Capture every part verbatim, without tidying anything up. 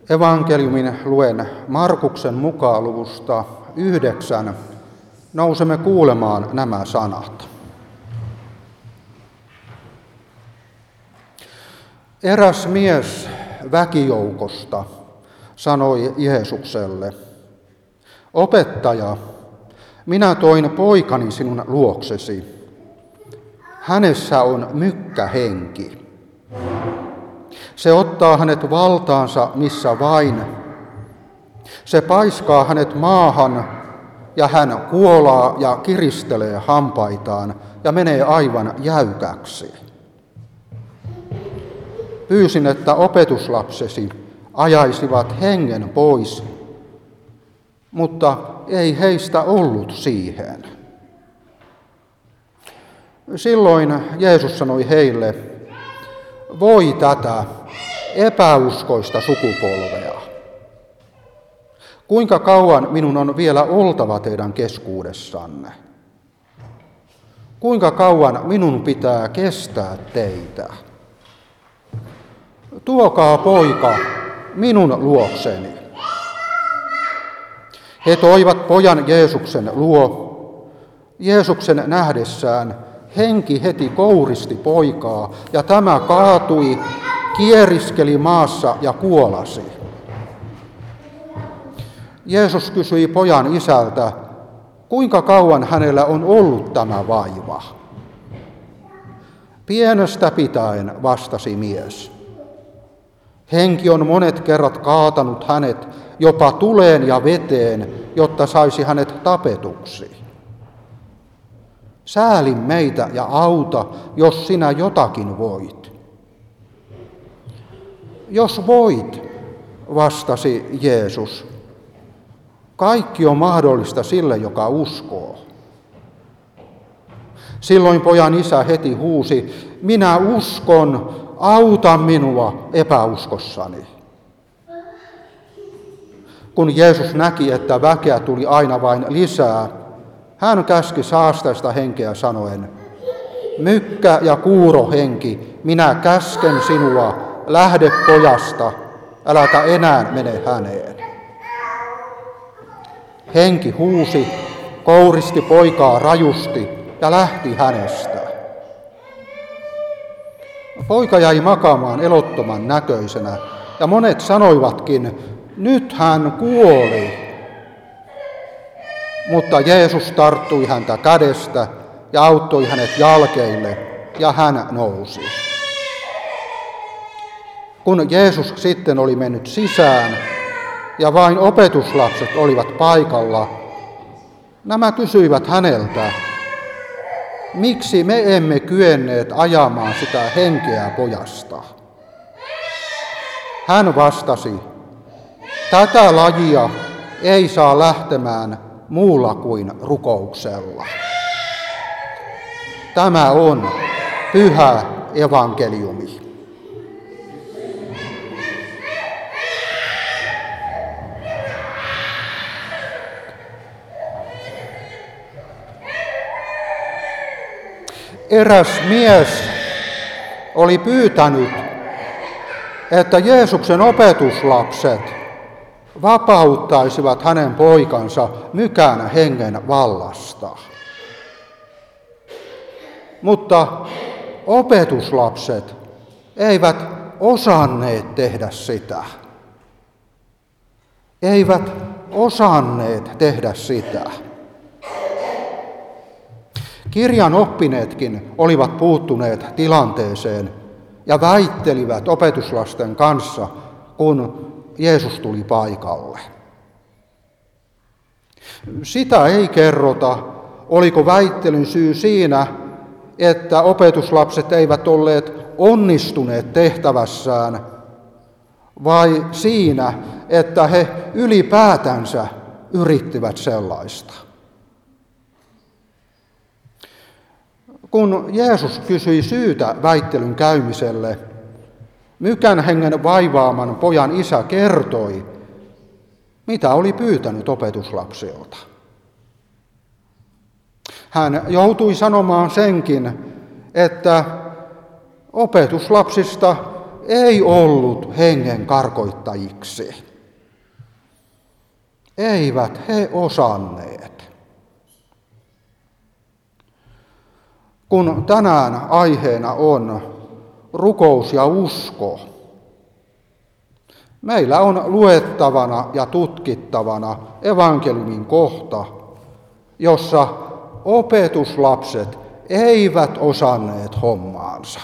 Evankeliumin luen Markuksen mukaan luvusta yhdeksän. Nousemme kuulemaan nämä sanat. Eräs mies väkijoukosta sanoi Jeesukselle: Opettaja, minä toin poikani sinun luoksesi. Hänessä on mykkähenki. Se ottaa hänet valtaansa missä vain. Se paiskaa hänet maahan ja hän kuolaa ja kiristelee hampaitaan ja menee aivan jäykäksi. Pyysin, että opetuslapsesi ajaisivat hengen pois, mutta ei heistä ollut siihen. Silloin Jeesus sanoi heille: voi tätä epäuskoista sukupolvea. Kuinka kauan minun on vielä oltava teidän keskuudessanne? Kuinka kauan minun pitää kestää teitä? Tuokaa poika minun luokseni. He toivat pojan Jeesuksen luo. Jeesuksen nähdessään henki heti kouristi poikaa, ja tämä kaatui, kieriskeli maassa ja kuolasi. Jeesus kysyi pojan isältä, kuinka kauan hänellä on ollut tämä vaiva. Pienestä pitäen, vastasi mies. Henki on monet kerrat kaatanut hänet jopa tuleen ja veteen, jotta saisi hänet tapetuksi. Sääli meitä ja auta, jos sinä jotakin voit. Jos voit, vastasi Jeesus. Kaikki on mahdollista sille, joka uskoo. Silloin pojan isä heti huusi: minä uskon, auta minua epäuskossani. Kun Jeesus näki, että väkeä tuli aina vain lisää, hän käski saastaista henkeä sanoen: mykkä ja kuurohenki, minä käsken sinua, lähde pojasta, äläkä enää mene häneen. Henki huusi, kouristi poikaa rajusti ja lähti hänestä. Poika jäi makaamaan elottoman näköisenä, ja monet sanoivatkin: nyt hän kuoli. Mutta Jeesus tarttui häntä kädestä ja auttoi hänet jalkeille, ja hän nousi. Kun Jeesus sitten oli mennyt sisään ja vain opetuslapset olivat paikalla, nämä kysyivät häneltä: miksi me emme kyenneet ajamaan sitä henkeä pojasta? Hän vastasi: tätä lajia ei saa lähtemään muulla kuin rukouksella. Tämä on pyhä evankeliumi. Eräs mies oli pyytänyt, että Jeesuksen opetuslapset vapauttaisivat hänen poikansa mykän hengen vallasta. Mutta opetuslapset eivät osanneet tehdä sitä. Eivät osanneet tehdä sitä. Kirjan oppineetkin olivat puuttuneet tilanteeseen ja väittelivät opetuslasten kanssa, kun Jeesus tuli paikalle. Sitä ei kerrota, oliko väittelyn syy siinä, että opetuslapset eivät olleet onnistuneet tehtävässään, vai siinä, että he ylipäätänsä yrittivät sellaista. Kun Jeesus kysyi syytä väittelyn käymiselle, mykän hengen vaivaaman pojan isä kertoi, mitä oli pyytänyt opetuslapsilta. Hän joutui sanomaan senkin, että opetuslapsista ei ollut hengen karkoittajiksi. Eivät he osanneet. Kun tänään aiheena on rukous ja usko, meillä on luettavana ja tutkittavana evankeliumin kohta, jossa opetuslapset eivät osanneet hommaansa.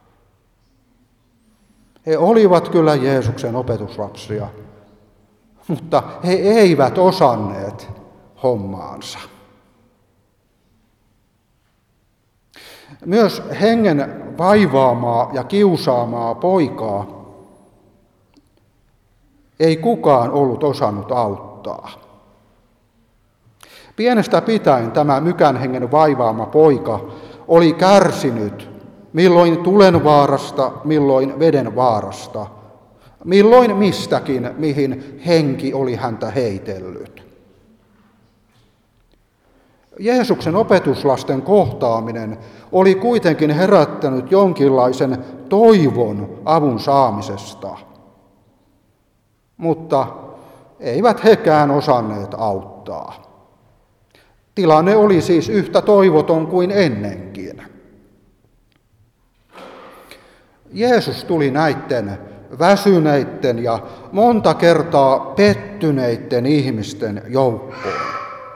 He olivat kyllä Jeesuksen opetuslapsia, mutta he eivät osanneet hommaansa. Myös hengen vaivaamaa ja kiusaamaa poikaa ei kukaan ollut osannut auttaa. Pienestä pitäen tämä mykän hengen vaivaama poika oli kärsinyt milloin tulen vaarasta, milloin veden vaarasta, milloin mistäkin, mihin henki oli häntä heitellyt. Jeesuksen opetuslasten kohtaaminen oli kuitenkin herättänyt jonkinlaisen toivon avun saamisesta, mutta eivät hekään osanneet auttaa. Tilanne oli siis yhtä toivoton kuin ennenkin. Jeesus tuli näiden väsyneiden ja monta kertaa pettyneiden ihmisten joukkoon.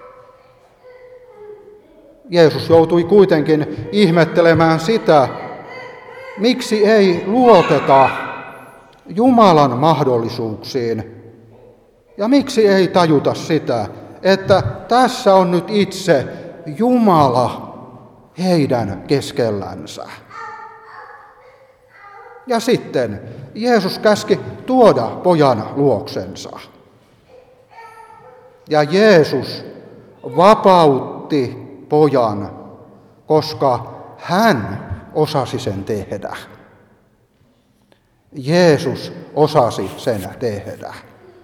Jeesus joutui kuitenkin ihmettelemään sitä, miksi ei luoteta Jumalan mahdollisuuksiin ja miksi ei tajuta sitä, että tässä on nyt itse Jumala heidän keskellänsä. Ja sitten Jeesus käski tuoda pojan luoksensa. Ja Jeesus vapautti pojan, koska hän osasi sen tehdä. Jeesus osasi sen tehdä.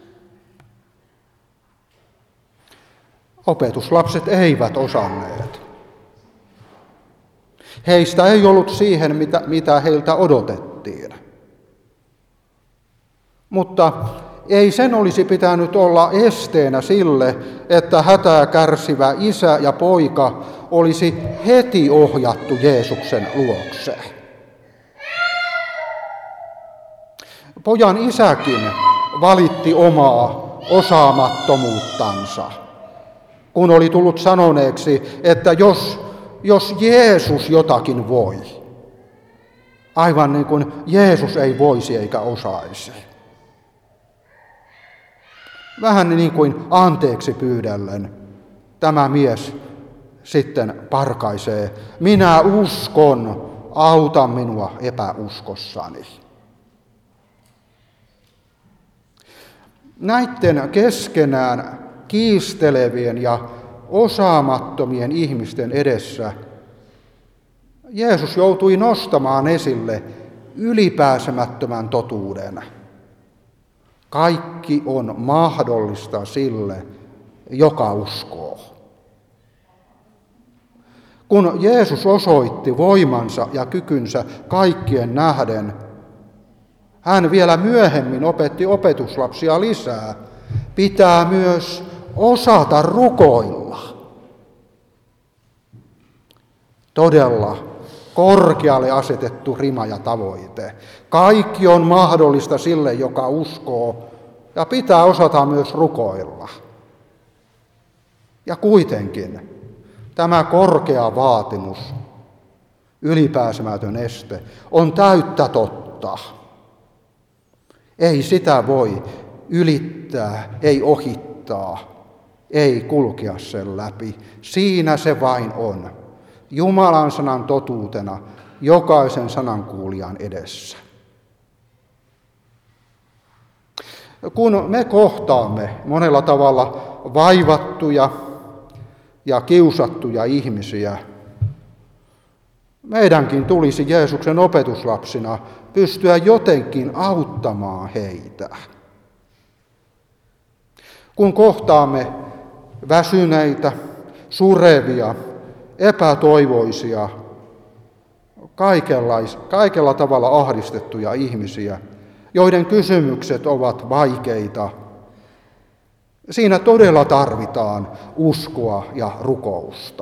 Opetuslapset eivät osanneet. Heistä ei ollut siihen, mitä, mitä heiltä odotettiin. Mutta ei sen olisi pitänyt olla esteenä sille, että hätää kärsivä isä ja poika olisi heti ohjattu Jeesuksen luokse. Pojan isäkin valitti omaa osaamattomuuttansa, kun oli tullut sanoneeksi, että jos, jos Jeesus jotakin voi, aivan niin kuin Jeesus ei voisi eikä osaisi. Vähän niin kuin anteeksi pyydellen tämä mies sitten parkaisee, minä uskon, auta minua epäuskossani. Näiden keskenään kiistelevien ja osaamattomien ihmisten edessä Jeesus joutui nostamaan esille ylipääsemättömän totuuden. Kaikki on mahdollista sille, joka uskoo. Kun Jeesus osoitti voimansa ja kykynsä kaikkien nähden, hän vielä myöhemmin opetti opetuslapsia lisää. Pitää myös osata rukoilla. Todella korkealle asetettu rima ja tavoite. Kaikki on mahdollista sille, joka uskoo, ja pitää osata myös rukoilla. Ja kuitenkin tämä korkea vaatimus, ylipääsemätön este, on täyttä totta. Ei sitä voi ylittää, ei ohittaa, ei kulkea sen läpi. Siinä se vain on, Jumalan sanan totuutena jokaisen sanankuulijan edessä. Kun me kohtaamme monella tavalla vaivattuja ja kiusattuja ihmisiä, meidänkin tulisi Jeesuksen opetuslapsina pystyä jotenkin auttamaan heitä. Kun kohtaamme väsyneitä, surevia, epätoivoisia, kaikenlais, kaikella tavalla ahdistettuja ihmisiä, joiden kysymykset ovat vaikeita. Siinä todella tarvitaan uskoa ja rukousta.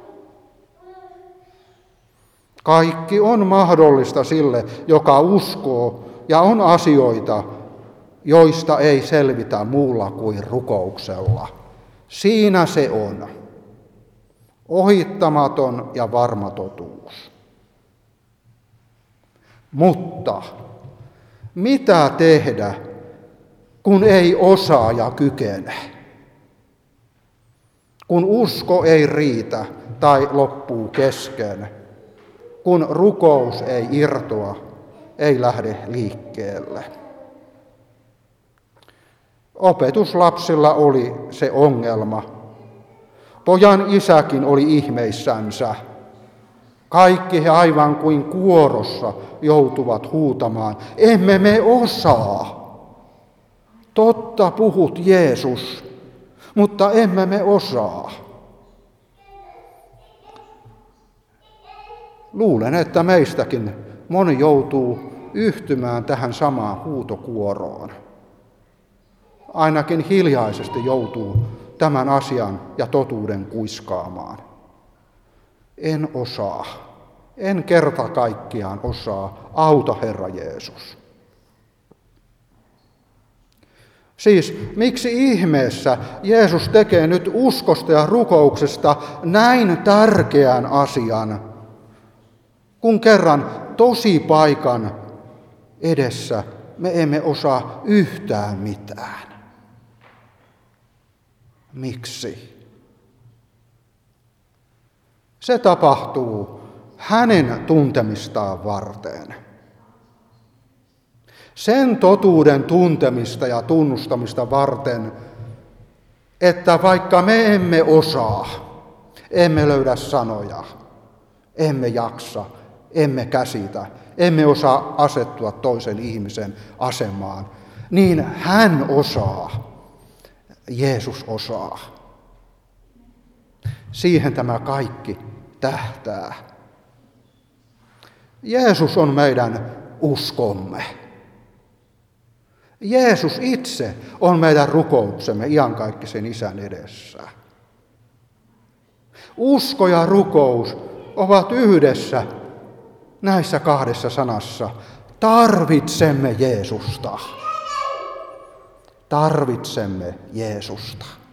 Kaikki on mahdollista sille, joka uskoo, ja on asioita, joista ei selvitä muulla kuin rukouksella. Siinä se on. Ohittamaton ja varma totuus. Mutta mitä tehdä, kun ei osaa ja kykene? Kun usko ei riitä tai loppuu kesken? Kun rukous ei irtoa, ei lähde liikkeelle? Opetuslapsilla oli se ongelma. Pojan isäkin oli ihmeissänsä. Kaikki he aivan kuin kuorossa joutuvat huutamaan, emme me osaa. Totta puhut, Jeesus, mutta emme me osaa. Luulen, että meistäkin moni joutuu yhtymään tähän samaan huutokuoroon. Ainakin hiljaisesti joutuu tämän asian ja totuuden kuiskaamaan. En osaa, en kerta kaikkiaan osaa, auta Herra Jeesus. Siis miksi ihmeessä Jeesus tekee nyt uskosta ja rukouksesta näin tärkeän asian, kun kerran tosipaikan edessä me emme osaa yhtään mitään? Miksi? Se tapahtuu hänen tuntemistaan varten. Sen totuuden tuntemista ja tunnustamista varten, että vaikka me emme osaa, emme löydä sanoja, emme jaksa, emme käsitä, emme osaa asettua toisen ihmisen asemaan, niin hän osaa. Jeesus osaa. Siihen tämä kaikki tähtää. Jeesus on meidän uskomme. Jeesus itse on meidän rukouksemme iankaikkisen Isän edessä. Usko ja rukous ovat yhdessä näissä kahdessa sanassa. Tarvitsemme Jeesusta. Tarvitsemme Jeesusta.